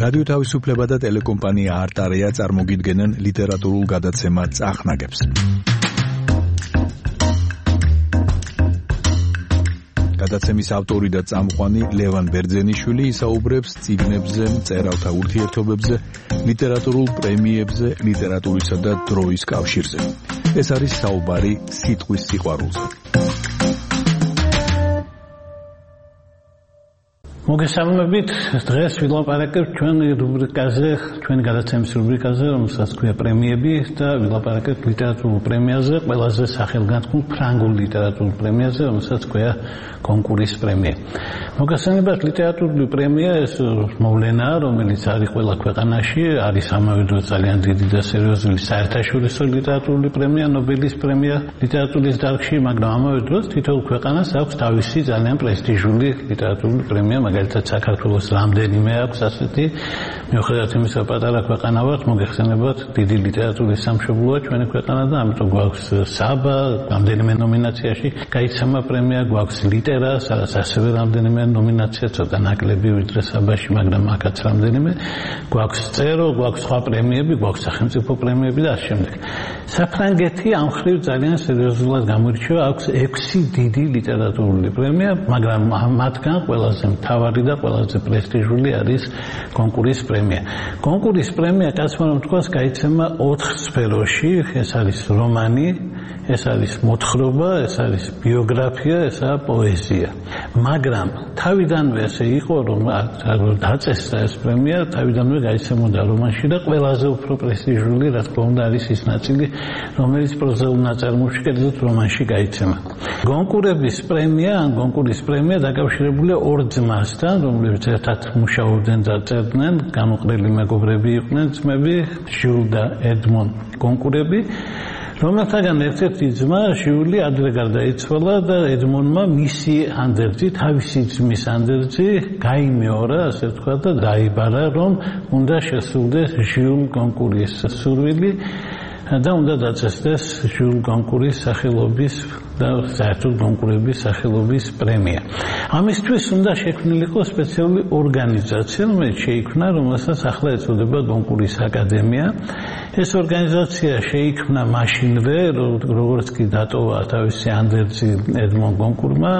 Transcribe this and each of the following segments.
რადიო თავისუფლება და ტელეკომპანია არტარია წარმოგიდგენენ ლიტერატურულ გადაცემა წახნაგებს. გადაცემის ავტორი და წამყვანი ლევან ბერძენიშვილი ისაუბრებს წიგნებზე, მწერალთა ურთიერთობებზე, ლიტერატურულ პრემიებზე, ლიტერატურისა და დროის კავშირზე. ეს არის საუბარი სიტყვის სიყვარულზე. მოგესალმებით, დღეს ვილაპარაკებ ჩვენი რუბრიკაზე, ჩვენი გადაცემის რუბრიკაზე, რომელსაც ქვია პრემიები და ვილაპარაკებ ლიტერატურულ პრემიაზე, ყველაზე სახელგანთქმულ ფრანგულ ლიტერატურულ პრემიაზე, რომელსაც ქვია კონკურის პრემია. მოგესალმებით, ლიტერატურული პრემია ეს მოვლენაა, რომელიც არის ყველა ქვეყანაში, არის ამავე დროს ძალიან დიდი და სერიოზული საერთაშორისო ლიტერატურული პრემია, ნობელის პრემია ლიტერატურის დარგში, მაგრამ ამავე დროს თითოეულ ქვეყანას აქვს თავისი ძალიან პრესტიჟული ლიტერატურული პრემია. მაგალითად საქართველოს რამდენიმე აქვს ასეთი, მიუხედავად იმისა, პატარა ქვეყანა ვართ, მოგეხსენებათ, დიდი ლიტერატურის სამშობლოა ჩვენი ქვეყანა და ამიტომ გვაქვს საბა, რამდენიმე ნომინაციაში გაიცემა პრემია, გვაქვს ლიტერა, სადაც ასევე რამდენიმე ნომინაცია, ცოტა ნაკლები ვიდრე საბაში, მაგრამ აქაც რამდენიმე, გვაქვს წერო, გვაქვს სხვა პრემიები, გვაქვს სახელმწიფო პრემიები და ასე შემდეგ. საფრანგეთი ამ მხრივ ძალიან სერიოზულად გამოირჩევა, აქვს 6 დიდი ლიტერატურული პრემია, მაგრამ მათგან ყველაზე მთავარი და ყველაზე პრესტიჟული არის კონკურის პრემია. კონკურის პრემია, კაცმა რომ თქვას, გაიცემა 4 სფეროში, ეს არის რომანი, ეს არის მოთხრობა, ეს არის ბიოგრაფია, ესაა პოეზია. მაგრამ თავიდანვე ესე იყო, რომ დაწესდა ეს პრემია, თავიდანვე გაიცემოდა რომანში და ყველაზე უფრო პრესტიჟული, რა თქმა უნდა, არის ის ნაწილი, რომელიც პროზაულ ნაწარმოებში, კერძოდ რომანში გაიცემა. კონკურების პრემია, ან კონკურის პრემია დაკავშირებულია 2 ძმასთან, რომლებიც ერთად მუშაობდნენ და წერდნენ, განუყრელი მეგობრები იყვნენ ძმები, ჟიულ და ედმონ კონკურები. რომელთაგან ერთ-ერთი ძმა ჟიული ადრე გარდაიცვალა და ედმონმა მისი ანდერძი, თავისი ძმის ანდერძი გაიმეორა, ასე ვთქვა და დაიბარა, რომ უნდა შესრულდეს ჟიულ კონკურის სურვილი და უნდა დაწესდეს ჟიულ კონკურის სახელობის და საერთოდ კონკურების სახელობის პრემია. ამისთვის უნდა შექმნილიყო სპეციალური ორგანიზაცია, რომელიც შეიქმნა, რომელსაც ახლა ეწოდება კონკურის აკადემია. ეს ორგანიზაცია შეიქმნა მაშინვე, როგორც კი დატოვა თავისი ანდერძი ედმონ კონკურმა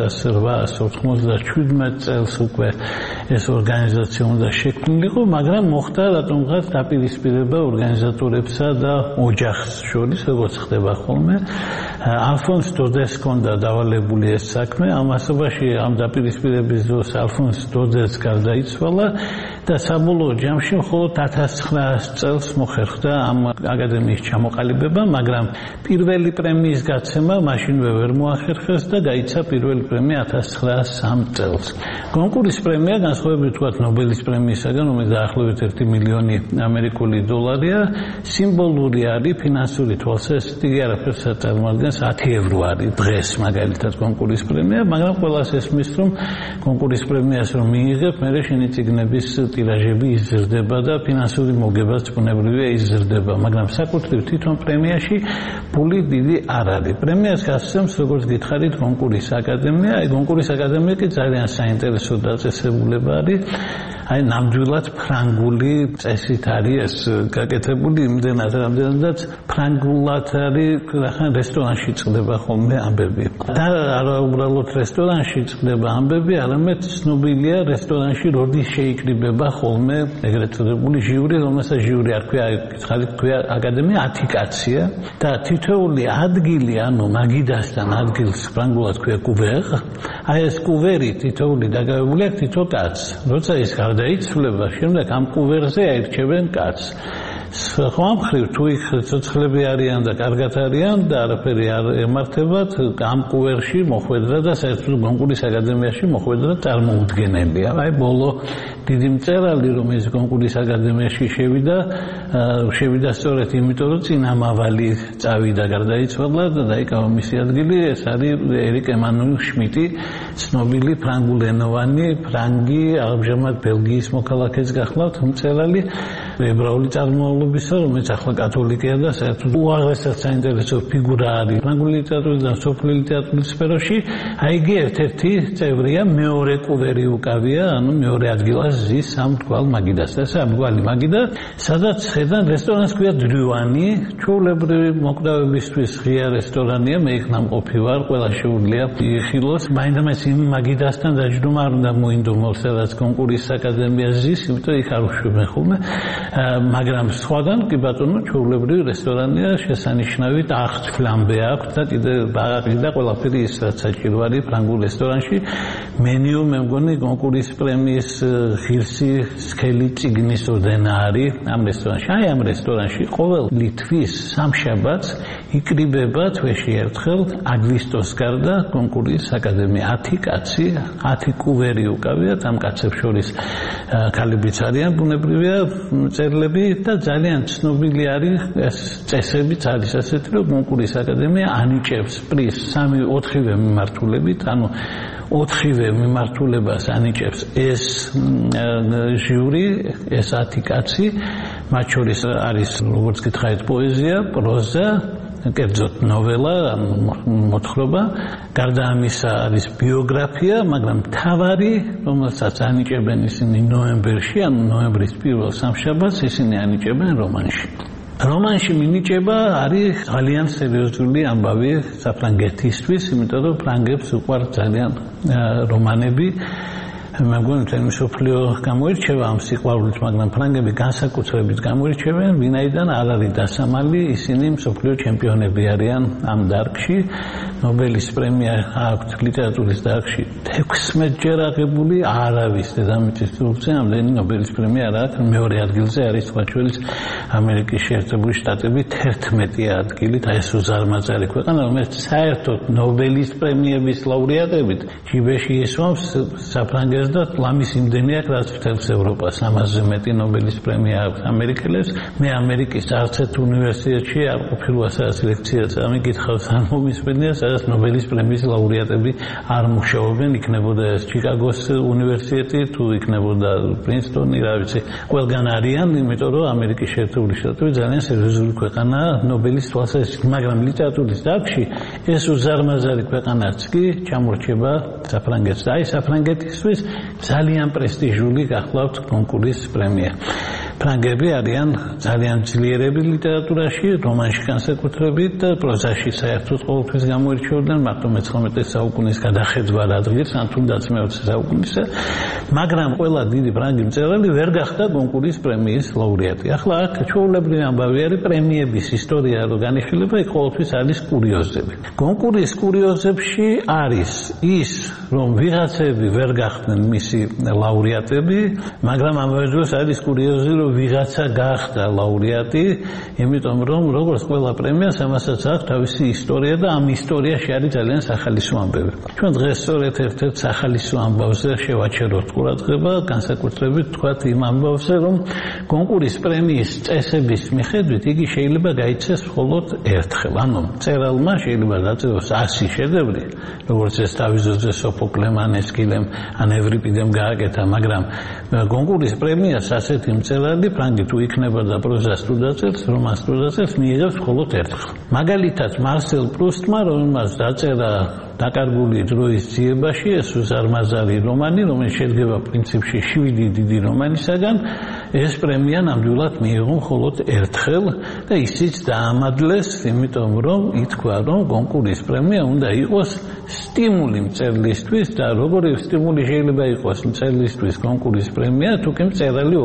1897 წელს უკვე ეს ორგანიზაცია უნდა შექმნილიყო, მაგრამ მოხდა რატომღაც დაპირისპირება ორგანიზატორებსა და ოჯახს შორის, როგორც ხდება ხოლმე. ალფონს დოდეს ჰქონდა დავალებული ეს საქმე, ამ ასობაში ამ დაპირისპირების დროს ალფონს დოდეს გარდაიცვალა და საბოლოო ჯამში მხოლოდ 1900 წელს მოხერხდა ამ აკადემიის ჩამოყალიბება, მაგრამ პირველი პრემიის გაცემა მაშინვე ვერ მოახერხეს და გაიცა პირველი პრემია 1903 წელს. კონკურის პრემია, განსხვავებით ვთქვათ ნობელის პრემიისაგან, რომელიც დაახლოებით 1 მილიონი ამერიკული დოლარია, სიმბოლური არის ფინანსური თვალსაზრისით, იგი არაფერს აწარმოადგენს, 10 ევრო არის დღეს მაგალითად კონკურის პრემია, მაგრამ ყველას ესმის, რომ კონკურის პრემიას რომ მიიღებ, მერე შენი წიგნების ტირაჟები იზრდება და ფინანსური მოგებაც ბუნებრივია იზრდება, მაგრამ საკუთრივ თვითონ პრემიაში ფული დიდი არ არის. პრემიას გასცემს, როგორც გითხარით, კონკურის აკადემია, კონკურის აკადემია კი ძალიან საინტერესო დაწესებულება არის. აი ნამდვილად ფრანგული წესით არის ეს გაკეთებული, იმდენად რამდენადაც ფრანგულად არის, ახლა რესტორანში წყდება ხოლმე ამბები. და არა უბრალოდ რესტორანში წყდება ამბები, არამედ ცნობილია რესტორანში როდის შეიკრიბება ხოლმე ეგრეთ წოდებული ჟიური, რომელსაც ჟიური არ ქვია, ხალხი ქვია აკადემია 10 კაცია და თითოეული ადგილი, ანუ მაგიდასთან ადგილს ფრანგულად ქვია კუვერ. აი ეს კუვერი თითოეული დაგავებული აქვს თითო კაცს. როცა ის გარდაიცვლება, შემდეგ ამ კუვერზე აირჩევენ კაცს. სხვა მხრივ თუ იქ ცოცხლები არიან და კარგად არიან და არაფერი არ ემართებათ, ამ კუვერში მოხვედრა და საერთოდ კონკურის აკადემიაში მოხვედრა წარმოუდგენელია. აი ბოლო დიდი მწერალი, რომელიც კონკურის აკადემიაში შევიდა სწორედ იმიტომ, რომ წინამავალი წავიდა გარდაიცვალა და დაიკავა მისი ადგილი, ეს არის ერიკ ემანუელ შმიტი, ცნობილი ფრანგულენოვანი, ფრანგი, ამჟამად ბელგიის მოქალაქეც გახლავთ მწერალი. ებრაული წარმომავლობისა, რომელიც ახლა კათოლიკეა და საერთოდ უაღრესად საინტერესო ფიგურა არის ფრანგული ლიტერატურის და სოფლიო ლიტერატურის სფეროში. აი იგი ერთ-ერთი წევრია, მეორე კუვერი უკავია, ანუ მეორე ადგილას ზის სამთვალ მაგიდას. და სამთვალი მაგიდა, სადაც ხედან რესტორანს ქვია დრუანი, ჩვეულებრივი მოკვდავებისთვის ღია რესტორანია, მე იქ ნამყოფი ვარ, ყველა შეუძლია იხილოს. მაინდამაინც იმ მაგიდასთან დაჯდომა არ უნდა მოინდომოს, სადაც კონკურის აკადემია ზის, იმიტომ იქ არ უშვებენ ხოლმე. მაგრამ სხვაგან კი ბატონო ჩვეულებრივი რესტორანია, შესანიშნავი ტახტ ფლამბე აქვს და კიდე ბაღი და ყველაფერი ის რაც საჭირო არის ფრანგულ რესტორანში. მენიუ მე მგონი კონკურის პრემიის ღირსი სქელი წიგნის ორდენა არის ამ რესტორანში. აი ამ რესტორანში ყოველი თვის სამშაბათს იკრიბება თვეში ერთხელ აგვისტოს გარდა კონკურის აკადემია. 10 კაცი, 10 კუვერი უკავიათ ამ კაცებს შორის ქალებიც არიან ბუნებრივია წერლები და ძალიან ცნობილი არის ეს წესებიც არის ასეთი რომ კონკურის აკადემია ანიჭებს პრიზს 3-4 მიმართულებით, ანუ 4 მიმართულებას ანიჭებს ეს ჟიური, ეს 10 კაცი, მათ შორის არის როგორც გითხარით პოეზია, პროზა, კერძოდ ნოველა, მოთხრობა, გარდა ამისა არის ბიოგრაფია, მაგრამ მთავარი, რომელსაც ანიჭებენ ისინი ნოემბერში, ანუ ნოემბრის პირველ სამშაბათს ისინი ანიჭებენ რომანში. რომანში მინიჭება არის ძალიან სერიოზული ამბავი საფრანგეთისთვის, იმიტომ რომ ფრანგებს უყვართ ძალიან რომანები. მე მგონი თემი სოფლიო გამოირჩევა ამ სიყვარულით, მაგრამ ფრანგები განსაკუთრებით გამოირჩევენ, ვინაიდან არ არის დასამალი, ისინი სოფლიო ჩემპიონები არიან ამ დარგში. ნობელის პრემია აქვთ ლიტერატურის დარგში 16-ჯერ აღებული, არავის დედამიწის თურქზე ამდენი ნობელის პრემია არ აქვს. მეორე ადგილზე არის თვალჩველის ამერიკის შეერთებული შტატები 11 ადგილით, აი ეს უზარმაზარი ქვეყანა, რომელიც საერთოდ ნობელის პრემიების ლაურეატებით ჯიბეში ისვამს საფრანგეთს და ლამის იმდენი აქვს, რაც მთელს ევროპას. ამაზე მეტი ნობელის პრემია აქვს ამერიკელებს. მე ამერიკის არც ერთ უნივერსიტეტში არ ყოფილვარ, სადაც ლექციაც ამიგითხავს არ მომისმენია, სადაც ნობელის პრემიის ლაურეატები არ მუშაობენ, იქნებოდა ეს ჩიკაგოს უნივერსიტეტი, თუ იქნებოდა პრინსტონი, რა ვიცი, ყველგან არიან, იმიტომ რომ ამერიკის შეერთებული შტატები ძალიან სერიოზული ქვეყანაა ნობელის თვალსაზრისით, მაგრამ ლიტერატურის დარგში ეს უზარმაზარი ქვეყანაც კი ჩამორჩება საფრანგეთს. და აი საფრანგეთისთვის ძალიან პრესტიჟული გახლავთ კონკურის პრემია. ფრანგები არიან ძალიან ძლიერები ლიტერატურაში, რომანში განსაკუთრებით და პროზაში საერთოდ ყოველთვის გამოირჩეოდნენ, მარტო მე-19 საუკუნის გადახედვა რადგან ან თუნდაც მე-20 საუკუნისა, მაგრამ ყველა დიდი ფრანგი მწერალი ვერ გახდა კონკურის პრემიის ლაურეატი. ახლა აქ ჩვეულებრივი ამბავი არის პრემიების ისტორია, რო განიხილება, იქ ყოველთვის არის კურიოზები. კონკურის კურიოზებში არის ის, რომ ვიღაცები ვერ გახდნენ მისი ლაურეატები, მაგრამ ამავე დროს არის კურიოზი, რომ ვიღაცა გახდა ლაურეატი, იმიტომ რომ როგორც ყველა პრემიას ამასაც აქვს თავისი ისტორია და ამ ისტორიაში არის ძალიან სახალისო ამბები. ჩვენ დღეს სწორედ ერთ-ერთ სახალისო ამბავზე შევაჩეროთ ყურადღება, განსაკუთრებით თქვათ იმ ამბავზე, რომ კონკურის პრემიის წესების მიხედვით იგი შეიძლება გაიცეს მხოლოდ ერთხელ. ანუ მწერალმა შეიძლება დაწეროს 100 შედევრი, როგორც ეს თავიზოზე სოფოკლემ ან ესქილემ ან ევრიპიდემ გააკეთა, მაგრამ კონკურის პრემიას ასეთი მწერალი ფრანგი თუ იქნება და პროზას თუ დაწერს, რომანს თუ დაწერს, მიიღებს მხოლოდ ერთხელ. მაგალითად, მარსელ პრუსტმა, რომელმაც დაწერა დაკარგული დროის ძიებაში, ეს უზარმაზარი რომანი, რომელიც შედგება პრინციპში 7 დიდი რომანისაგან, ეს პრემია ნამდვილად მიიღო მხოლოდ ერთხელ და ისიც დაამადლეს, იმიტომ რომ ითქვა, რომ კონკურის პრემია უნდა იყოს სტიმული მწერლისთვის და როგორი სტიმული შეიძლება იყოს მწერლისთვის კონკურის პრემია, თუკი მწერალი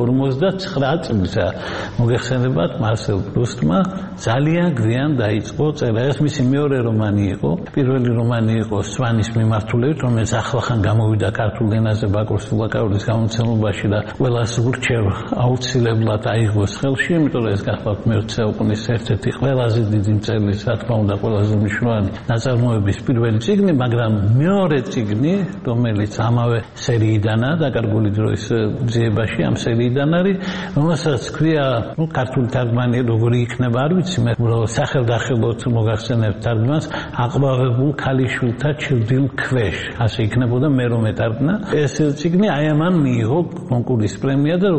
59 წლისა. მოგეხსენებათ, მარსელ პრუსტმა ძალიან გვიან დაიწყო წერა. ეს მისი მეორე რომანი იყო. პირველი რომანი იყო სვანის მიმართულებით, რომელიც ახლახან გამოვიდა ქართულ ენაზე ბაკურ სულაკაურის გამოცემობაში და ყველას ურჩევ აუცილებლად აიღოს ხელში, იმიტომ რომ ეს გახლავთ მე-20 საუკუნის ერთ-ერთი ყველაზე დიდი მწერლის, რა თქმა უნდა, ყველაზე მნიშვნელოვანი ნაწარმოების პირველი წიგნი, მაგრამ მეორე წიგნი, რომელიც ამავე სერიიდანაა, დაკარგული დროის ძიებაში, ამ სერიიდან არის, რომელსაც ქვია, ქართული თარგმანი როგორი იქნება, არ ვიცი, მე სახელდახელოდ მოგახსენებთ თარგმანს, აყვავებულ ქალიშვილთა ჩრდილ ქვეშ, ასე იქნებოდა მე რომ ეთარგმნა. ეს წიგნი აი ამან მიიღო კონკურის პრემია და როგორც გითხარით,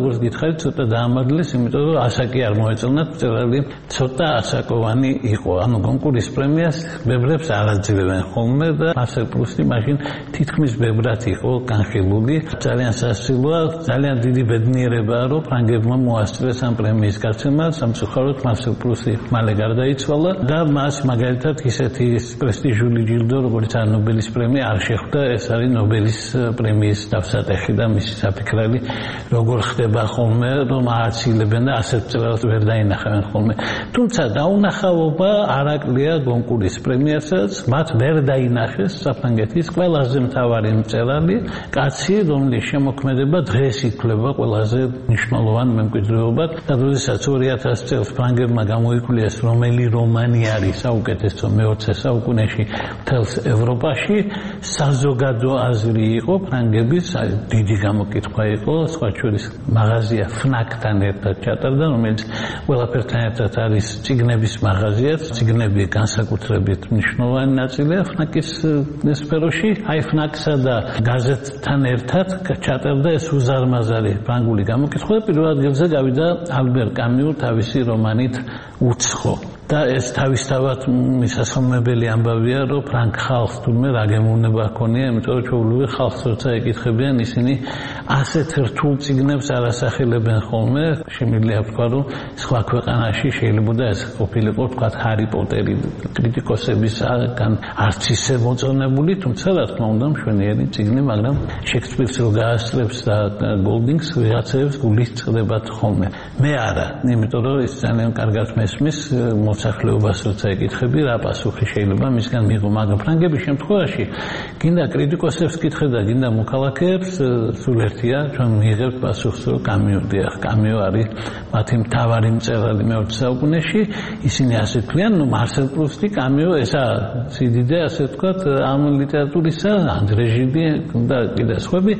არის ცოტა დაამარილეს, იმიტომ რომ ასაკი არ მოეწონათ, მწერალი ცოტა ასაკოვანი იყო. ანუ გონკურის პრემიას ბევრებს არ აძლევენ ხოლმე და მარსელ პრუსტი მაშინ თითქმის ბევრად იყო განხილული. ძალიან სასწრაფოა, ძალიან დიდი ბედნიერებაა, რომ ფრანგებმა მოასწრეს ამ პრემიის გაცემა. სამწუხაროდ მარსელ პრუსტი მალე გარდაიცვალა და მას მაგალითად ისეთი პრესტიჟული ჯილდო, როგორც ნობელის პრემია არ შეხვდა. ეს არის ნობელის პრემიის დავსატეხი და მისი საფიქრები, როგორ ხდება ხოლმე, რომ ააცილებენ და ასეთ მწერალს ვერ დაინახავენ ხოლმე. თუმცა დაუნახავობა არ აკლია გონკურის პრემიასაც, მათ ვერ დაინახეს საფრანგეთის ყველაზე მთავარი მწერალი, კაცი, რომლის შემოქმედება დღეს ითვლება ყველაზე მნიშვნელოვან მემკვიდრეობად და როდესაც 2000 წელს ფრანგებმა გამოიკვლიეს, რომელი რომანი არის საუკეთესო მე-20 საუკუნეში მთელს ევროპაში, საზოგადო აზრი იყო ფრანგების, დიდი გამოკითხვა იყო, სხვა შორის მაღაზია ფნაკთან ერთად ჩატარდა, რომელიც ყველაფერთან ერთად არის წიგნების მაღაზიაც, წიგნები განსაკუთრებით მნიშვნელოვანი ნაწილია ფნაკის სფეროში. აი ფნაკსა და გაზეთთან ერთად ჩატარდა ეს უზარმაზარი ფრანგული გამოკითხვა და პირველ ადგილზე გავიდა ალბერ კამიუ თავისი რომანით უცხო. და ეს თავისთავად მისასალმებელი ამბავია, რომ ფრანგ ხალხს თურმე რა გემოვნება ჰქონია, იმიტომ რომ ჩვეულებრივ ხალხს როცა ეკითხებიან, ისინი ასეთ რთულ წიგნებს არ ასახელებენ ხოლმე. შემიძლია ვთქვა, რომ სხვა ქვეყანაში შეიძლება ეს ყოფილიყო, თქვათ, ჰარი პოტერი კრიტიკოსებისგან არც ისე მოწონებული, თუმცა რა თქმა უნდა მშვენიერი წიგნი, მაგრამ შექსპირს რო გაასწრებს და გოლდინგს ვიღაცებს გულის წყდებათ ხოლმე. მე არა, იმიტომ რომ ის ძალიან კარგად მესმის მოსახლეობას როცა ეკითხები, რა პასუხი შეიძლება მისგან მიიღო, მაგრამ ფრანგების შემთხვევაში გინდა კრიტიკოსებს კითხე და გინდა მოქალაქეებს, სულ ერთია, ჩვენ მიიღებთ პასუხს, რომ კამიუდია. კამიუ არის მათი მთავარი მწერალი მე-20 საუკუნეში, ისინი ასე თვლიან, ნუ მარსელ პრუსტი, კამიუ, ესა სიდიდე, ასე ვთქვათ, ამ ლიტერატურისა, ანდრე ჟიდი და კიდე სხვები,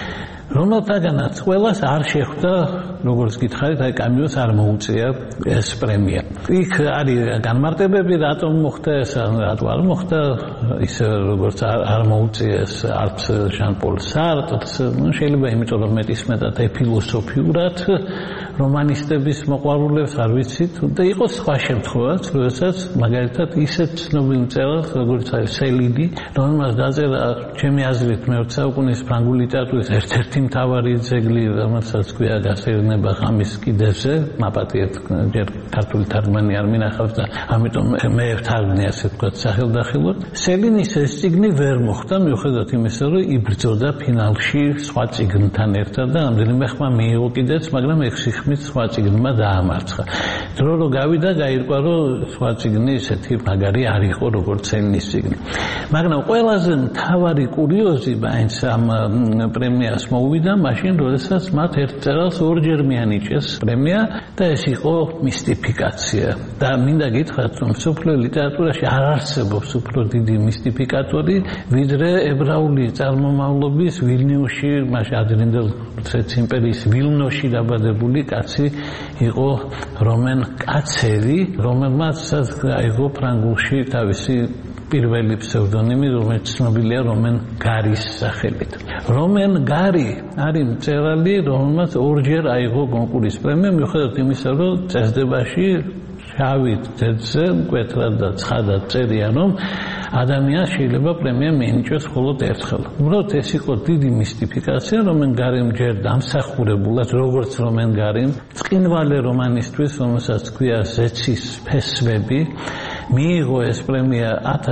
რომელთაგანაც ყველას არ შეხვდა, როგორც გითხარით, აი კამიუს არ მოუწია ეს პრემია. იქ არის განმარტებები, რატომ მოხდა ეს, რატო არ მოხდა, ისე როგორც არ მოუწიეს არც ჟან-პოლ სარტრს, შეიძლება იმიტომ რომ მეტისმეტად ეფილოსოფიურად რომანისტების მოყვარულებს არ ვიცით და იყო სხვა შემთხვევაც, როდესაც მაგალითად ისეთ ცნობილ მწერალს, როგორც არის სელიდი, რომელმაც დაწერა ჩემი აზრით მე-20 საუკუნის ფრანგული ლიტერატურის ერთ-ერთი მთავარი ძეგლი, რომელსაც ქვია გასეირნება ღამის კიდეზე, მაპატიეთ ჯერ ქართული თარგმანი არ მინახავს და ამიტომ მე ვთარგმნი ასე ვთქვათ სახელდახელოდ. სელინის ეს წიგნი ვერ მოხდა, მიუხედავად იმისა, რომ იბრძოდა ფინალში სხვა წიგნთან ერთად და რამდენიმე ხმა მიიღო კიდეც, მაგრამ 6 ხმით სხვა წიგნმა დაამარცხა. დრო რო გავიდა, გაირკვა, რომ სხვა წიგნი ისეთი მაგარი არ იყო, როგორც სელინის წიგნი. მაგრამ ყველაზე მთავარი კურიოზი მაინც ამ პრემიას მოვიდა, მაშინ, როდესაც მათ ერთ წერალს ორჯერ მიანიჭეს პრემია და ეს იყო მისტიფიკაცია. და მინდა გითხრათ, რომ მსოფლიო ლიტერატურაში არ არსებობს უფრო დიდი მისტიფიკატორი, ვიდრე ებრაული წარმომავლობის ვილნიუსში, მაშინ ადრინდელ რუსეთის იმპერიის ვილნოში დაბადებული კაცი იყო რომენ კაცელი, რომელმაც აიღო ფრანგულში თავისი პირველი ფსევდონიმი, რომელიც ცნობილია რომენ გარის სახელით. რომენ გარი არის მწერალი, რომელმაც ორჯერ აიღო გონკურის პრემია, მიუხედავად იმისა, რომ წესდებაში შავი ძეძზე მკვეთრად და ცხადად წერია, რომ ადამიანს შეიძლება პრემია მიენიჭოს მხოლოდ ერთხელ. უბრალოდ ეს იყო დიდი მისტიფიკაცია, რომენ გარიმ ჯერ დამსახურებულად, როგორც რომენ გარიმ, წკინვალე რომანისტვის, რომელსაც ქვია ზეცის ფესვები, მიიღო ეს პრემია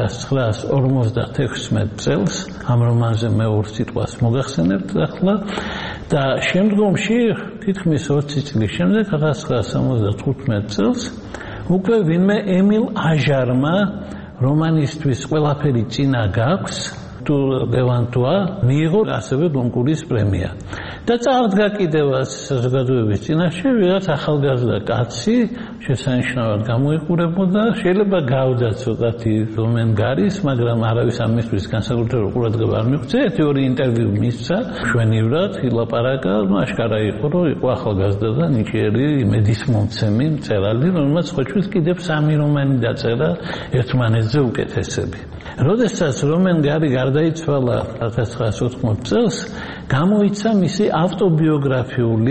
1956 წელს, ამ რომანზე მე ორ სიტყვას მოგახსენებთ ახლა და შემდგომში, თითქმის 20 წლის შემდეგ, 1975 წელს, უკვე ვინმე ემილ აჟარმა რომანისტვის ყველაფერი წინა გაქვს, თუ ლევანტუა მიიღო ასევე გონკურის პრემია. და წარდგა კიდევ საზოგადოების წინაშე ვიღაც ახალგაზრდა კაცი შესანიშნავად გამოიყურებოდა, შეიძლება გავდა ცოტათი რომენ გარის, მაგრამ არავის ამისთვის განსაკუთრებულ ყურადღება არ მიუღწია. ერთი-ორი ინტერვიუ მისცა, მშვენივრად ილაპარაკა, აშკარა იყო, რომ იყო ახალგაზრდა და ნიჭიერი იმედისმომცემი მწერალი, რომელმაც ხოჭვის კიდევ 3 რომანი დაწერა ერთმანეთზე უკეთესები. როდესაც რომენ გარი გარდაიცვალა 1980 წელს, გამოიცა მისი ავტობიოგრაფიული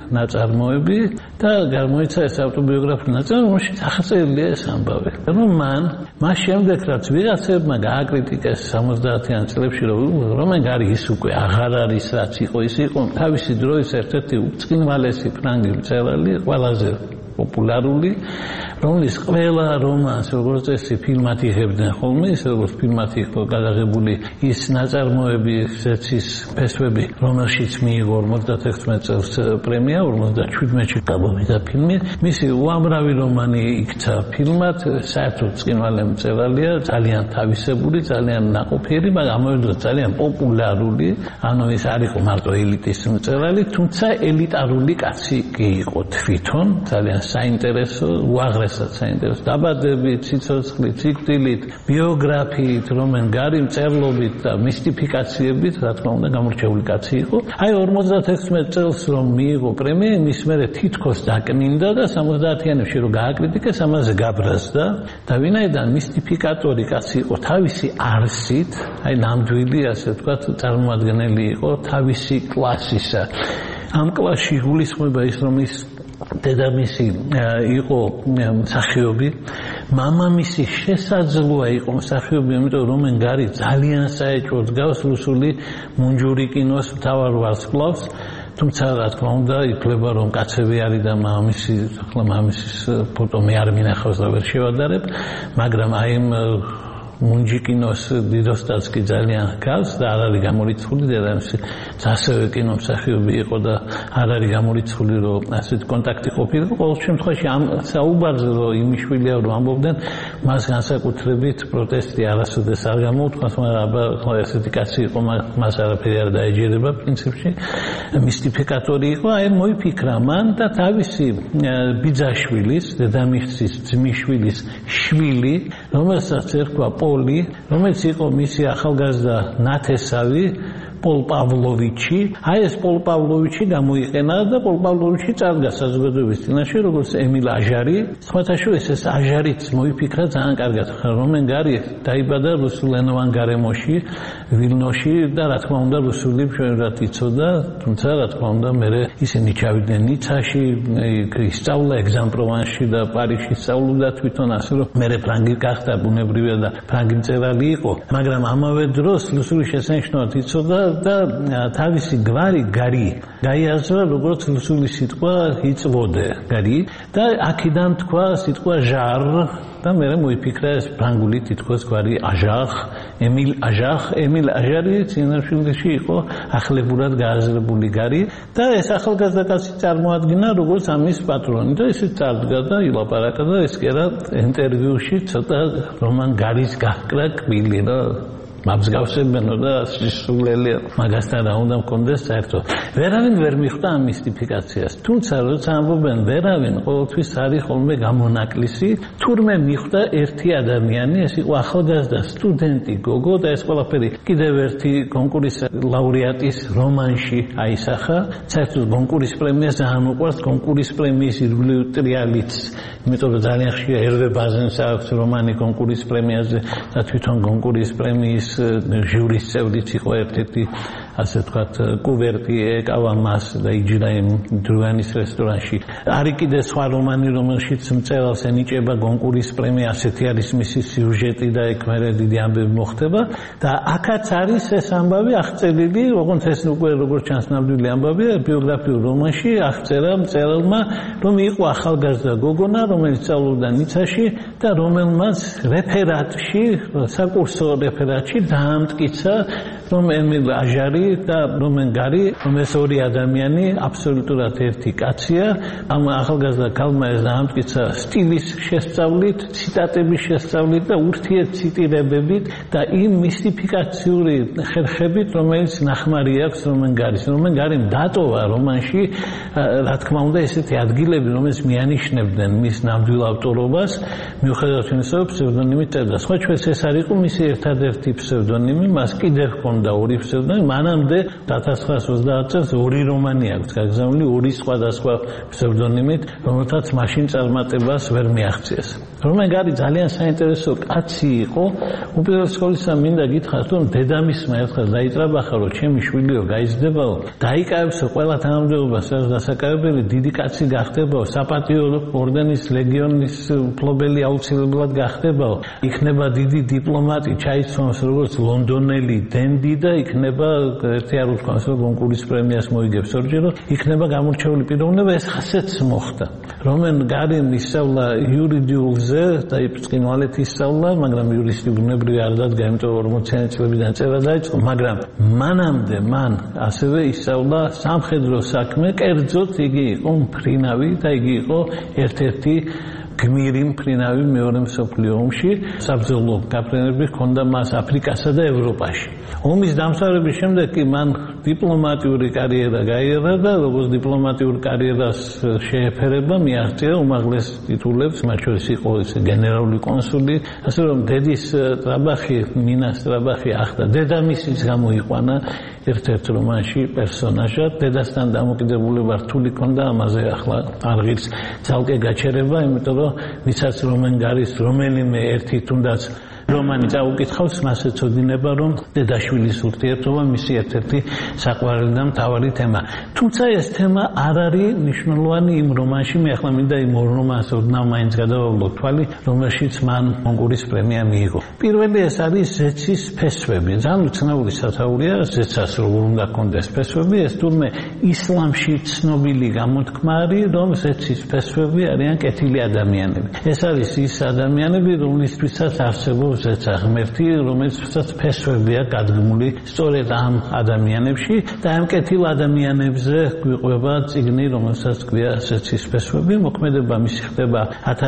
ნაწარმოები და გამოიცა ეს ავტობიოგრაფიული ნაწარმოები, რომელშიც ახსენილია ეს ამბავი. რომ მას შემდეგ რაც ვიღაცებმა გააკრიტიკეს 70-იან წლებში, რომ მეგარი ის უკვე აღარ არის რაც იყო, ის იყო თავისი დროის ერთ-ერთი უწყინვალესი ფრანგი მწერალი, ყველაზე პოპულარული, რომლის ყველა რომანს, როგორც წესი, ფილმად იღებდნენ ხოლმე, ის როგორც ფილმად იყო გადაღებული ის ნაწარმოები, ზეცის ფესვები, რომელშიც მიიღო 56 წელს პრემია, 57-ში გამოვიდა ფილმი. მისი უამრავი რომანი იქცა ფილმად, საერთოდ წყინვალე მწერალია, ძალიან თავისებური, ძალიან ნაყოფიერი, მაგრამ ამავდროულად ძალიან პოპულარული, ანუ ის არ იყო მარტო ელიტის მწერალი, თუმცა ელიტარული კაცი კი იყო თვითონ, ძალიან საინტერესო, უაღრესად საინტერესო დაბადებით, სიცოცხლით, სიკვდილით, ბიოგრაფიით, რომენ გარი მწერლობით და მისტიფიკაციებით, რა თქმა უნდა, გამორჩეული კაცი იყო. აი 56 წელს რომ მიიღო პრემია, მის მერე თითქოს დაკნინდა და 70-იანებში რომ გააკრიტიკეს, ამაზე გაბრაზდა და ვინაიდან მისტიფიკატორი კაცი იყო თავისი არსით, აი ნამდვილი, ასე ვთქვათ, წარმოადგენელი იყო თავისი კლასისა. ამ კლასში გულისხმობა ის, რომ ის დედამისი იყო მსახიობი, მამამისი შესაძლოა იყო მსახიობი, იმიტომ რომ მენგარი ძალიან საეჭვოდ გავს რუსული მუნჯური კინოს მთავარ ვარსკვლავს, თუმცა რა თქმა უნდა ითვლება რომ კაცები არის და მამამისის ფოტო მე არ მინახავს და ვერ შევადარებ, მაგრამ აი მუნჯი კინოს დიდოსტაც კი ძალიან გავს და არ არის გამორიცხული დედამისი ასევე კინო მსახიობი იყო და არ არის გამორიცხული რომ ასეთ კონტაქტი ყოფილიყო. ყოველ შემთხვევაში ამ საუბარზე რომ იმიშვილია რომ ამბობდნენ, მას განსაკუთრებით პროტესტი არასოდეს არ გამოუთხას, მაგრამ ასეთი კაცი იყო, მას არაფერი არ დაეჯერება პრინციპში, მისტიფიკატორი იყო. აი მოიფიქრა მან და თავისი ბიძაშვილის, დედამისის ძმისშვილის შვილი, რომელსაც ერქვა პოლი, რომელიც იყო მისი ახალგაზრდა ნათესავი, პოლ პავლოვიჩი. აი ეს პოლ პავლოვიჩი გამოიყენა და პოლ პავლოვიჩი წარდგა საზოგადოების წინაშე როგორც ემილ აჟარი. სხვათა შორის ეს აჟარიც მოიფიქრა ძალიან კარგად, რომ მენგარი დაიბადა რუსულენოვან გარემოში, ვილნოში და რა თქმა უნდა რუსული მშვენივრად იცოდა, თუმცა რა თქმა უნდა მერე ისინი ჩავიდნენ ნიცაში, ისწავლა ეგზამპროვანსში და პარიზში სწავლობდა თვითონ, ასე რომ მერე ფრანგი გახდა ბუნებრივია და ფრანგი მწერალი იყო, მაგრამ ამავე დროს რუსული შესანიშნავად იცოდა და თავისი გვარი გარი გაიაზრა როგორც რუსული სიტყვა იწვოდე გარი და აქედან თქვა სიტყვა ჟარ და მე მოიფიქრა ეს ფრანგული თითქოს გვარი აჟახ, ემილ აჟარი წინაშვილში იყო ახლებურად გააზრებული გარი და ეს ახალგაზრდა კაცი წარმოადგინა როგორც ამის პატრონი და ისე წარდგა და ილაპარაკა და ეს კი არა ინტერვიუში ცოტა რომან გარის გაკრა კბილი რა მაბსგავსებენო და სისულელი მაგასთან რა უნდა მქონდეს საერთოდ. ვერავინ ვერ მიხვდა ამ მისტიფიკაციას, თუმცა როცა ამბობენ ვერავინ, ყოველთვის არის ხოლმე გამონაკლისი, თურმე მიხვდა ერთი ადამიანი, ეს იყო ახალგაზრდა სტუდენტი გოგო და ეს ყველაფერი კიდევ ერთი კონკურსის ლაურეატის რომანში აისახა. საერთოდ კონკურსის პრემია ძალიან უყვარს, კონკურსის პრემიის ირგვლივ ტრიალიც, იმიტომ რომ ძალიან ხშირად ერვე ბაზენს აქვს რომანი კონკურსის პრემიაზე და თვითონ კონკურსის პრემიის ჟურის წევრიც იყო ერთ-ერთი, ასე ვთქვათ, კუვერტი ეკავა მას და იჯდა იმ დროანის რესტორანში. არის კიდე სხვა რომანი, რომელშიც მწერალს ენიჭება კონკურსის პრემია, ასეთი არის მისი სიუჟეტი და ეგ მერე დიდი ამბები მოხდება და აქაც არის ეს ამბავი აღწერილი, როგორც ეს უკვე როგორც ჩანს ნამდვილი ამბავია, ბიოგრაფიულ რომანში აღწერა მწერალმა, რომ იყო ახალგაზრდა გოგონა, რომელიც სწავლობდა ნიცაში და რომელმაც რეფერატში, საკურსო რეფერატში დაამტკიცა, რომ ემილ აჟარი და რომენგარი, რომ ეს ორი ადამიანი აბსოლუტურად ერთი კაცია. ამ ახალგაზრდა ქალმა ეს დაამტკიცა სტილის შესწავლით, ციტატების შესწავლით და ურთიერთციტირებებით და იმ მისტიფიკაციური ხერხებით, რომელიც ნახმარი აქვს რომენგარის. რომენგარიმ დატოვა რომანში, რა თქმა უნდა, ესეთი ადგილები, რომელიც მიანიშნებდნენ მის ნამდვილ ავტორობას, მიუხედავად იმისა, რომ ფსევდონიმით წერდა. სხვა ჩვენს ეს არ იყო მისი ერთადერთი ფსევდონიმი, მას კიდევ ჰქონდა ორი ფსევდონიმი, მანამ მანამდე 1930 წელს ორი რომანი აქვს გაგზავნილი, ორი სხვადასხვა ფსევდონიმით, რომელთაც მაშინ წარმატებას ვერ მიაღწიეს. რომენ გარი ძალიან საინტერესო კაცი იყო, უპირველეს ყოვლისა მინდა გითხრათ, რომ დედამისმა ერთხელ დაიტრაბახა, რომ ჩემი შვილიო გაიზრდებაო, დაიკავებსო ყველა თანამდებობას, რაც დასაკავებელი დიდი კაცი გახდებაო, საპატიო ორდენის ლეგიონის მფლობელი აუცილებლად გახდებაო, იქნება დიდი დიპლომატი, ჩაიცვამს როგორც ლონდონელი დენდი და იქნება ერთი არ უთქვამს, რომ გონკურის პრემიას მოიგებს ორჯერად, იქნება გამორჩეული პიროვნება, ეს ხასეც მოხდა. რომენ გარიმ ისწავლა იურიდიულზე და იფრწყინვალეთ ისწავლა, მაგრამ იურისტი ბუნებრივი არ დადგა, იმიტომ რომ 40-იანი წლებიდან წერა დაიწყო, მაგრამ მანამდე მან ასევე ისწავლა სამხედრო საქმე, კერძოდ იგი იყო მფრინავი და იგი იყო ერთ-ერთი გმირი მფრინავი მეორე მსოფლიო ომში. საბრძოლო გაფრენები ჰქონდა მას აფრიკასა და ევროპაში. ომის დამთავრების შემდეგ კი მან დიპლომატიური კარიერა გაიარა და როგორც დიპლომატიურ კარიერას შეეფერება, მიაღწია უმაღლეს ტიტულებს, მათ შორის იყო გენერალური კონსული, ასე რომ დედის ტრაბახი, მინას ტრაბახი ახდა დედამისის გამოიყვანა ერთ-ერთ რომანში პერსონაჟად, დედასთან დამოკიდებულება რთული ჰქონდა, ამაზე ახლა არ ღირს ძალკე გაჩერება, იმიტომ რომ ვისაც რომენ გარის რომელიმე ერთი თუნდაც რომანი წაუკითხავს, მას ეცოდინება, რომ დედაშვილის ურთიერთობა მისი ერთ-ერთი საყვარელი და მთავარი თემა. თუმცა ეს თემა არ არის მნიშვნელოვანი იმ რომანში, მე ახლა მინდა იმ ორ რომანს ოდნავ მაინც გადავავლო თვალი, რომელშიც მან გონკურის პრემია მიიღო. პირველი ეს არის ზეცის ფესვები. ძალიან უცნაური სათაურია, ზეცას როგორ უნდა ჰქონდეს ფესვები, ეს თურმე ისლამში ცნობილი გამოთქმა არის, რომ ზეცის ფესვები არიან კეთილი ადამიანები. ეს არის ის ადამიანები, რომლისთვისაც არსებობს ზეცა ღმერთი, რომელსაც ფესვებია გადგმული სწორედ ამ ადამიანებში და ამ კეთილ ადამიანებზე გვიყვება წიგნი, რომელსაც ქვია ზეცის ფესვები. მოქმედება მისი ხდება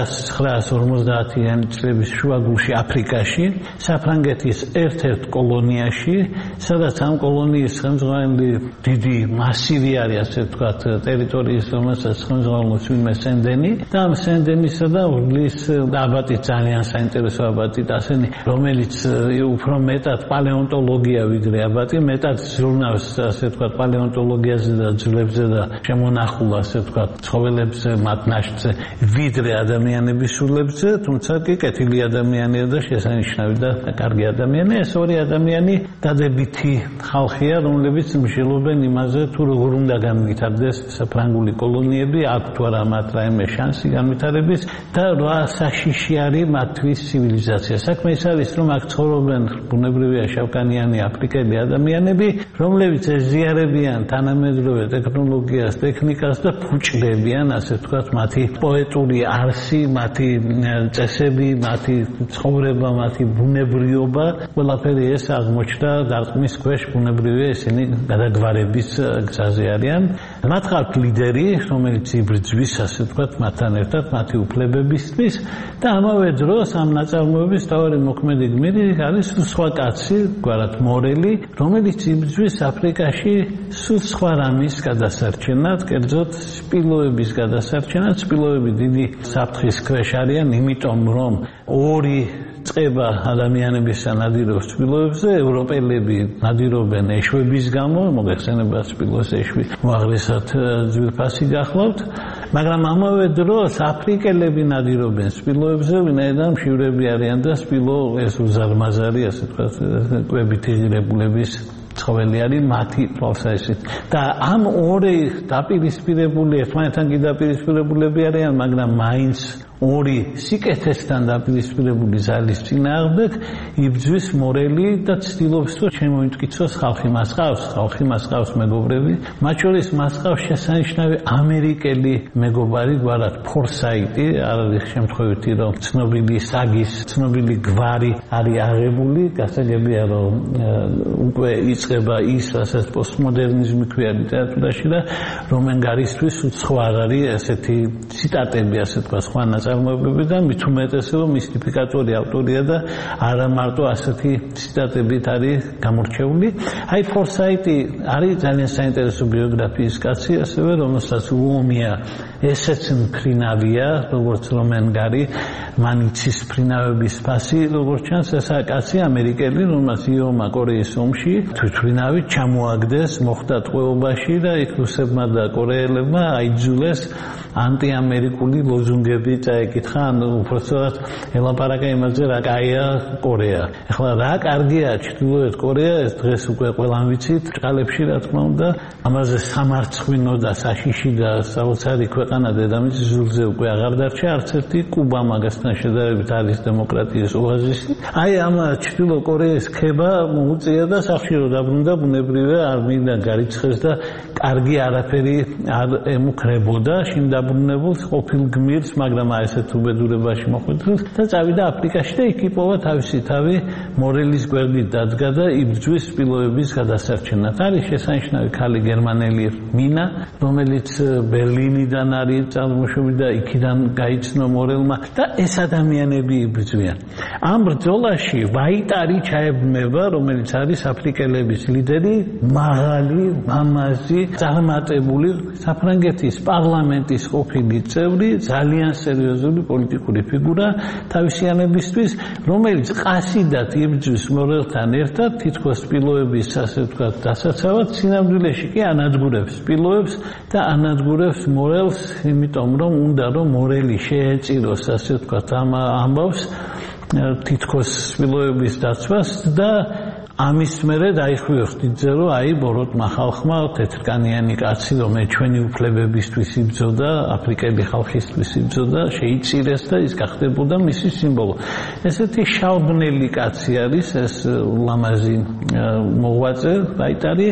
1950-იანი წლების შუაგულში აფრიკაში, საფრანგეთის ერთ-ერთ კოლონიაში, სადაც ამ კოლონიის ხელმძღვანელი დიდი მასივი არის, ასე ვთქვათ, ტერიტორიის, რომელსაც ხელმძღვანელობს ვინმე სენდენი და ამ სენდენისა და ურლის აბატი ძალიან საინტერესო აბატი და რომელიც უფრო მეტად პალეონტოლოგია ვიდრე აბატი, მეტად ზრუნავს, ასე ვთქვათ, პალეონტოლოგიაზე და ძვლებზე და შემონახულ, ასე ვთქვათ, ცხოველებზე, მათ ნაშთზე, ვიდრე ადამიანების სულებზე, თუმცა კი კეთილი ადამიანია და შესანიშნავი და კარგი ადამიანი. ეს ორი ადამიანი დადებითი ხალხია, რომლებიც მსჯელობენ იმაზე, თუ როგორ უნდა განვითარდეს საფრანგული კოლონიები, აქვს თუ არა მათ რაიმე შანსი განვითარების და რა საშიში არის მათთვის ცივილიზაცია. საქმე ის არის, რომ აქ ცხოვრობენ ბუნებრივია შავკანიანი აფრიკელი ადამიანები, რომლებიც ეზიარებიან თანამედროვე ტექნოლოგიას, ტექნიკას და ფუჭდებიან, ასე ვთქვათ, მათი პოეტური არსი, მათი წესები, მათი ცხოვრება, მათი ბუნებრიობა, ყველაფერი ეს აღმოჩნდა დარტყმის ქვეშ, ბუნებრივია ისინი გადაგვარების გზაზე არიან. მათ ხართ ლიდერი, რომელიც იბრძვის, ასე ვთქვათ, მათთან ერთად, მათი უფლებებისთვის და ამავე დროს ამ ნაწარმოების თავი მოქმედი გმირი არის სხვა კაცი, გვარად მორელი, რომელიც იბრძვის აფრიკაში სულ სხვა რამის გადასარჩენად, კერძოდ სპილოების გადასარჩენად. სპილოები დიდი საფრთხის ქვეშ არიან, იმიტომ რომ ორი წყება ადამიანების ნადირობს სპილოებზე, ევროპელები ნადირობენ ეშვების გამო, მოგეხსენება სპილოს ეშვი მოაღრესად ძვირფასი გახლავთ, მაგრამ ამავე დროს აფრიკელები ნადირობენ სპილოებზე, ვინაიდან მშივრები არიან და სპილო ეს უზარმაზარი, ასე ვთქვათ, კვებითი ღირებულების ცხოველი არის მათი თვალსაზრისით. და ამ ორი დაპირისპირებული, ერთმანეთთან კი დაპირისპირებულები არიან, მაგრამ მაინც ორი სიკეთესთან დაპირისპირებული ძალის წინააღმდეგ იბრძვის მორელი და ცდილობს, რომ შემოიტკიცოს ხალხი. მას ყავს მეგობრები, მათ შორის მას ყავს შესანიშნავი ამერიკელი მეგობარი, გვარად ფორსაიტი, არ არის შემთხვევითი, რომ ცნობილი საგის, ცნობილი გვარი არის აღებული, გასაგებია, რომ უკვე იწყება ის, რასაც პოსტმოდერნიზმი ქვია ლიტერატურაში და რომენ გარისთვის სხვა არის ესეთი ციტატები, ასე თქვა, სხვა წარმოებებიდან, მით უმეტესობა მისტიფიკატორი ავტორია და არა მარტო ასეთი ციტატებით არის გამორჩეული. აი ფორსაიტი არის ძალიან საინტერესო ბიოგრაფიის კაცი, ასევე რომელსაც უომია ესეც მფრინავია, როგორც რომენგარი, მან იცის მფრინავების ფასი, როგორც ჩანს, ესა კაცი ამერიკელი, რომელსაც იომა კორეის ომში თვითმფრინავით ჩამოაგდეს, მოხვდა ტყვეობაში და იქ რუსებმა და კორეელებმა აიძულეს ანტიამერიკული ლოზუნგები წაეკითხა, ანუ უბრალოდ ელაპარაკა იმაზე, რა კაია კორეა. ეხლა რა კარგია ჩრდილოეთ კორეა, ეს დღეს უკვე ყველამ ვიცით, ჭყალებში რა თქმა უნდა, ამაზე სამარცხვინო და საშიში და საოცარი ქვეყანა დედამიწის ზურგზე უკვე აღარ დარჩა, არც ერთი კუბა მაგასთან შედარებით არის დემოკრატიის ოაზისი. აი ამ ჩრდილო კორეის ქება მოუწია და სახში რო დაბრუნდა, ბუნებრივია არ მინდა გარიცხეს და კარგი არაფერი არ ემუქრებოდა შინდაბრუნებულს ყოფილ გმირს, მაგრამ ესეთ უბედურებაში მოხვედრილ და წავიდა აფრიკაში და იქ იპოვა თავისი თავი მორელის გვერდით დადგა და იბრძვის სპილოების გადასარჩენად. არის შესანიშნავი ქალი გერმანელი მინა, რომელიც ბერლინიდან არის წარმოშობილი და იქიდან გაიცნო მორელმა და ეს ადამიანები იბრძვიან. ამ ბრძოლაში ვაიტარი ჩაებმება, რომელიც არის აფრიკელების ლიდერი, მაღალი, მამაზი, წარმატებული საფრანგეთის პარლამენტის ყოფილი წევრი, ძალიან სერიოზული პოლიტიკური ფიგურა თავისიანებისთვის, რომელიც ყასიდად იბრძვის მორელთან ერთად, თითქოს სპილოების ასე ვთქვათ დასაცავად, სინამდვილეში კი ანადგურებს სპილოებს და ანადგურებს მორელს, იმიტომ რომ უნდა რომ მორელი შეეწიროს ასე ვთქვათ ამ ამბავს თითქოს სპილოების დაცვას და ამის მერე დაიხმიო ხდიდზე, რომ აი ბოროტმა ხალხმა თეთრკანიანი კაცი, რომელიც ჩვენი უფლებებისთვის იბრძოდა, აფრიკელი ხალხისთვის იბრძოდა, შეიწირეს და ის გახდებოდა მისი სიმბოლო. ესეთი შალბნელი კაცი არის ეს ლამაზი მოღვაწე ვაიტარი,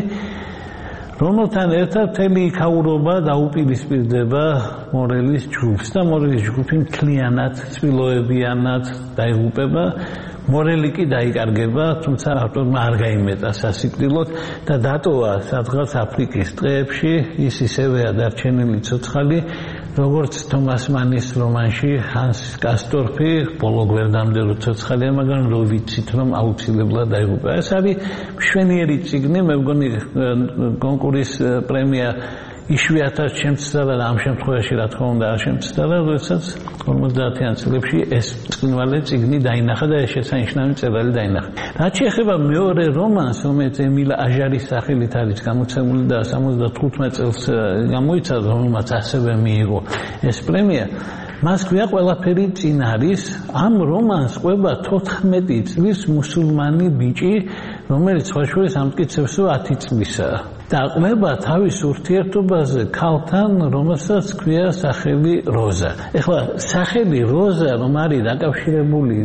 რომელთან ერთად მთელი იქაურობა დაუპირისპირდება მორელის ჯგუფს და მორელის ჯგუფი მთლიანად სპილოებიანად დაიღუპება. მორელი კი დაიკარგება, თუმცა ავტორმა არ გაიმეტა სასიკვდილოდ და დატოვა სადღაც აფრიკის ტყეებში, ის ისევეა დარჩენილი ცოცხალი, როგორც თომას მანის რომანში ჰანს კასტორფი, ბოლო გვერდამდე რო ცოცხალია, მაგრამ რო ვიცით რომ აუცილებლად დაიღუპება. ეს არის მშვენიერი წიგნი, მე მგონი კონკურსის პრემია იშვიათად შემცდარა და ამ შემთხვევაში რა თქმა უნდა არ შემცდარა, როდესაც 50-იან წლებში ეს ბრწყინვალე წიგნი დაინახა და ეს შესანიშნავი მწერალი დაინახა. რაც შეეხება მეორე რომანს, რომელიც ემილ აჟარის სახელით არის გამოცემული და 75 წელს გამოიცადა, რომელმაც ასევე მიიღო ეს პრემია, მას ქვია ყველაფერი წინ არის. ამ რომანს ყვება 14 წლის მუსულმანი ბიჭი, რომელიც სხვა შორის ამტკიცებს, რომ 10 წლისაა. და ყვება თავის ურთიერთობაზე ქალთან, რომელსაც ქვია სახელი როზა. ეხლა სახელი როზა რომ არის დაკავშირებული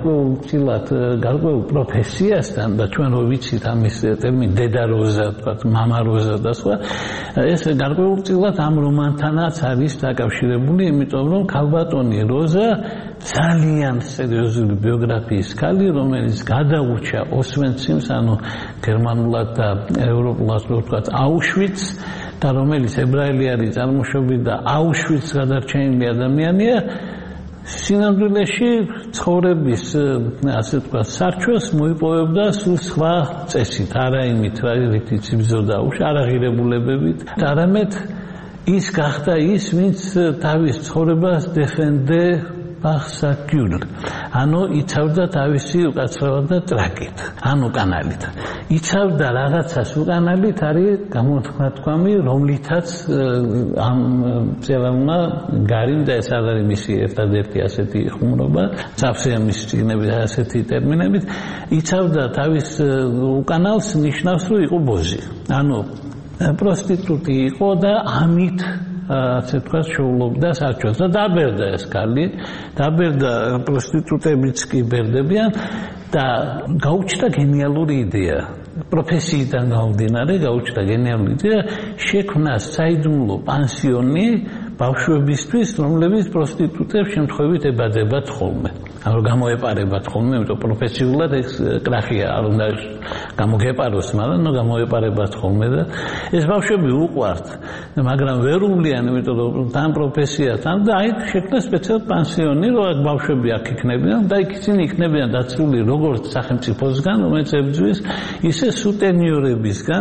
გარკვეულ პროფესიასთან და ჩვენ რო ვიცით ამის ტერმინი დედა როზა, თქვათ მამა როზა და სხვა, ეს გარკვეულწილად ამ რომანთანაც არის დაკავშირებული, იმიტომ რომ ქალბატონი როზა ძალიან სერიოზული ბიოგრაფიის ქალი, რომელიც გადაურჩა ოსვენციმს, ანუ გერმანულად და ევროპულად ვთქვათ აუშვიცს და რომელიც ებრაელი არის წარმოშობით და აუშვიცს გადარჩენილი ადამიანია, სინამდვილეში ცხოვრების ასე ვთქვათ სარჩოს მოიპოვებდა სულ სხვა წესით, არა იმით, რითიც იბრძოდა არაღირებულებებით, არამედ ის გახდა ის, ვინც თავის ცხოვრებას დეფენდე ბახსაკიულ, ანუ იცავდა თავისი უკაცრავად და ტრაკით, ანუ კანალით. იცავდა რაღაცას უკანალით, არის გამოთქვამი, რომლითაც ამ მწერალმა გარიმ და ეს არ არის მისი ერთადერთი ასეთი ხუმრობა, წავსეა მის წიგნების ასეთი ტერმინებით, იცავდა თავის უკანალს, ნიშნავს, რომ იყო ბოზი. ანუ პროსტიტუტი იყო და ამით ასე ვთქვათ, შეულობდა საჩვენს და დაბერდა ეს ქალი, დაბერდა პროსტიტუტებიც კი ბერდებიან და გაუჩნდა გენიალური იდეა. პროფესიიდან გამომდინარე, გაუჩნდა გენიალური იდეა, შექმნა საიდუმლო პანსიონი ბავშვებისთვის, რომლებიც პროსტიტუტებს შემთხვევით ებადებათ ხოლმე. ანუ გამოეპარებათ ხოლმე, იმიტომ პროფესიულად ეს კრახია, არ უნდა გამოგეპაროს, მაგრამ გამოეპარებათ ხოლმე და ეს ბავშვები უყვართ, მაგრამ ვერულიან, იმიტომ რომ თან პროფესიასთან და აი შექმნა სპეციალ პანსიონი, რომ აქ ბავშვები აქ იქნებიან და იქ ისინი იქნებიან დაცული როგორც სახელმწიფოსგან, რომელიც ებრძვის, ისე სუტენიორებისგან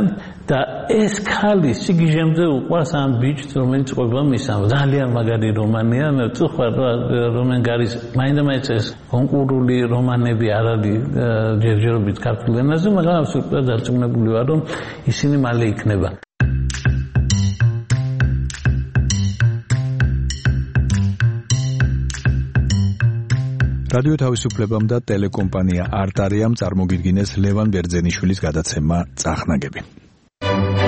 და ეს ხალი სიგიჟემზე უყვარს ამ ბიჭს, რომელიც ყვება მისამ. ძალიან მაგარი რომანია, მე ვწუხარ რომან გარის მაინდა-მაინც ეს კონკურული რომანები არ არის ჯერჯერობით ქართულ ენაზე, მაგრამ სუპერ დარწმუნებული ვარ, რომ ისინი მალე იქნება. რადიო თავისუფლებამ და ტელეკომპანია არტარიამ წარმოგიდგინეს ლევან ბერძენიშვილის გადაცემა წახნაგები.